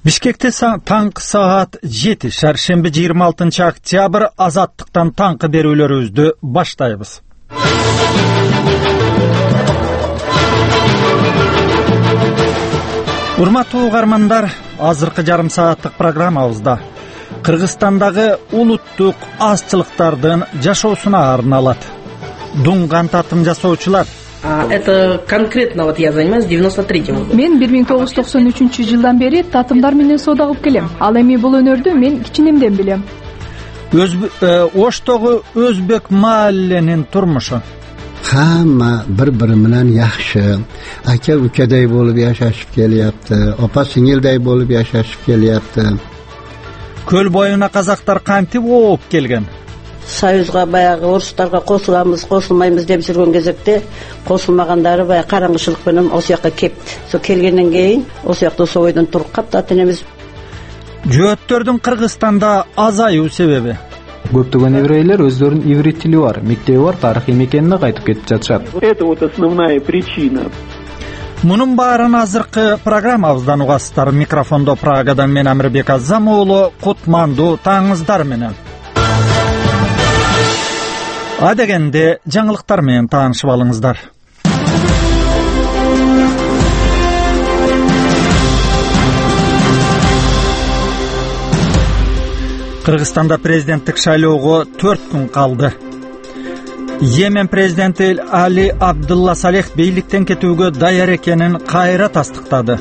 Бишкекте таңкы саат 7, шаршемби 26 октябрь азаттыктан таңкы берүүлөрүбүздү баштайбыз. Урматтуу угармандар, азыркы жарым сааттык программабызда Кыргызстандагы улуттук азчылыктардын жашоосуна арналат. Дунган татым жасоочулар. Это конкретно я занимаюсь 93-го года. Мен 1993-жылдан бери татымдар менен соода кылып келем. Ал эми бул өнөрдү мен кичинемден билем. Оштогу өзбек маалленин турмушу. Hamma bir-biri bilan yaxshi, aka-ukaday bo'lib yashashib kelyapti, opa-singilday bo'lib yashashib kelyapti. Көл боюна казактар кантип ооп келген? Союзга баягы орустарга косуламыз, косулмайбыз деп жүргөн кезекте косулмагандары баягы караңгычылык менен осы жакка кепти. Со келгенден кийин осы жакта собойдон туруп капты атенебиз. Жөөттөрдүн Кыргызстанда азаюу себеби? Көптөгөн еврейлер өздөрүнүн иврит тили бар, мектеби бар, тарыхый мекенине кайтып кетип жатышат. Это вот основная причина. Мунун баарын азыркы программабыздан угасыздар. Микрофондо Прагадан мен Амирбек Азам уулу, кутмандуу таңыңыздар менен. Адегенде жаңылыктар менен таанышып алыңыздар. Кыргызстанда президенттик шайлоого 4 күн калды. Йемен президенти Али Абдулла Салех бийликтен кетүүгө даяр экенин кайра тастыктады.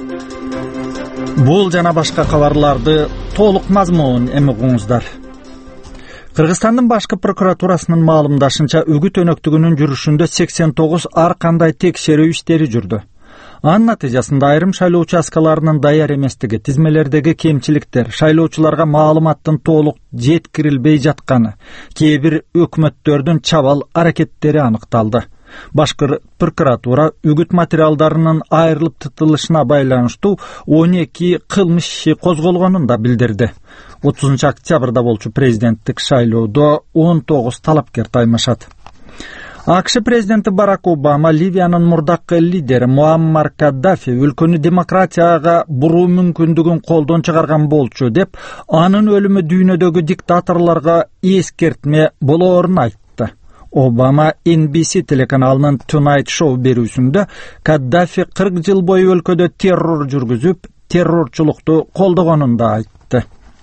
Бул жана башка кабарларды толук мазмунун эми угуңуздар. Кыргызстандын башкы прокуратурасынын маалымдашынча үгүт өнөктүгүнүн жүрүшүндө 89 ар кандай текшерүү иштери жүрдү. Анын натыйжасында айрым шайлоо участкаларынын даяр эместиги, тизмелердеги кемчиликтер, шайлоочуларга маалыматтын толук жеткирилбей жатканы, кээ бир өкмөттөрдүн чабал аракеттери аныкталды. Башкы прокуратура үгүт материалдарынын айрылып тытылышына байланыштуу 12 кылмыш иши козголгонун да билдирди. 30 октябрда болчу президенттик шайлоодо 19 талапкер таймашат. АКШ президенти Барак Обама Ливиянын мурдакы лидери Муаммар Каддафи өлкөнү демократияга буруу мүмкүндүгүн колдон чыгарган болчу деп, анын өлүмү дүйнөдөгү диктаторлорго эскертме болоорун айтты. Обама NBC телеканалынын Tonight Show берүүсүндө Каддафи 40 жыл бою өлкөдө террор жүргүзүп, террорчулукту колдогонун да айтты.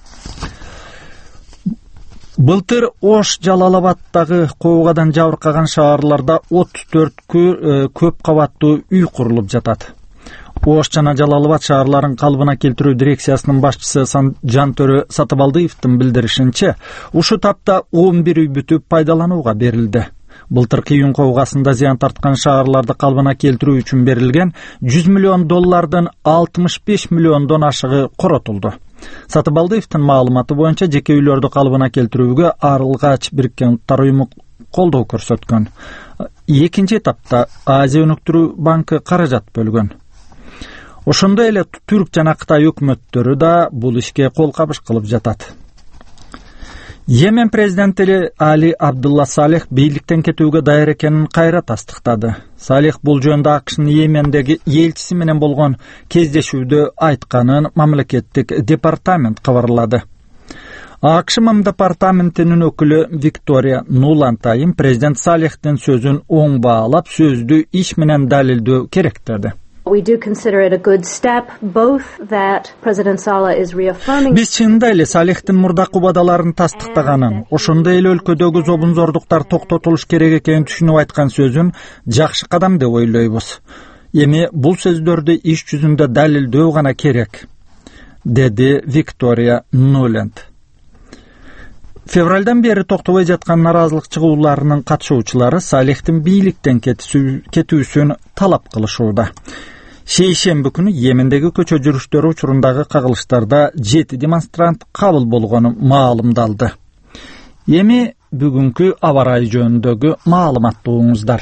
Былтыр Ош, Жалалабадтагы коогадан жабыркаган шаарларда 34 көп кабаттуу үй курулуп жатат. Ош жана Жалалабад шаарларын калыбына келтирүү дирекциясынын башчысы Жантөрө Сатыбалдыевдин билдиришинче, ушу тапта 11 үй бүтүп пайдаланууга берилди. Былтыркы июнь коогасында зыян тарткан шаарларды калыбына келтирүү үчүн берилген $100 миллион 65 миллиондон ашыгы коротулду. Сатыбалдыевдин маалыматы боюнча жеке үйлөрдү калыбына келтирүүгө Арылгач Бириккен Уттар уюму колдоо көрсөткөн. Экинчи этапта Азия өнүктүрүү банкы каражат бөлгөн. Ошондой эле Түрк жана Кытай өкмөттөрү да бул ишке кол кабыш кылып жатат. Йемен президенти Али Абдулла Салех бийликтен кетүүгө даяр экенин кайра тастыктады. Салех бул жөнүндө АКШнын Йемендеги элчиси менен болгон кездешүүдө айтканын мамлекеттик департамент кабарлады. АКШ департаментинин өкүлү Виктория Нулантайым президент Салехтин сөзүн оң баалап, сөздү иш менен далилдөө керек деди. We do consider it a good step, both that President Saleh is reaffirming. Биз чынында эле Салехтин мурдакы убадаларын тастыктаганын, ошондой эле өлкөдөгү зобунзордуктар токтотулуш керек экенин түшүнүп айткан сөзүн жакшы кадам деп ойлойбуз. Эми бул сөздөрдү иш жүзүндө далилдөө гана керек, деди Виктория Нуланд. Февралдан бери токтобой жаткан наразылык чыгууларынын катышуучулары Салехтин бийликтен кетүүсүн талап кылышууда. Шейшемби күнү Йемендеги көчө жүрүштөрү учурундагы кагылыштарда 7 демонстрант кабыл болгону маалымдалды. Эми бүгүнкү аба ырайы жөнүндөгү маалыматты угуңуздар.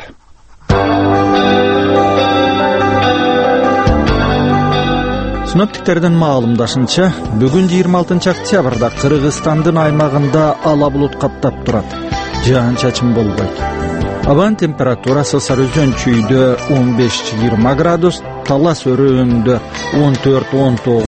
Синоптиктердин маалымдашынча, бүгүн 26 октябрда Кыргызстандын аймагында ала булут каптап турат. Жаан-чачын болбойт. Абанын температурасы Сарыөзөн чүйдө 15-20 градус, Талас өрөөнүндө 14-19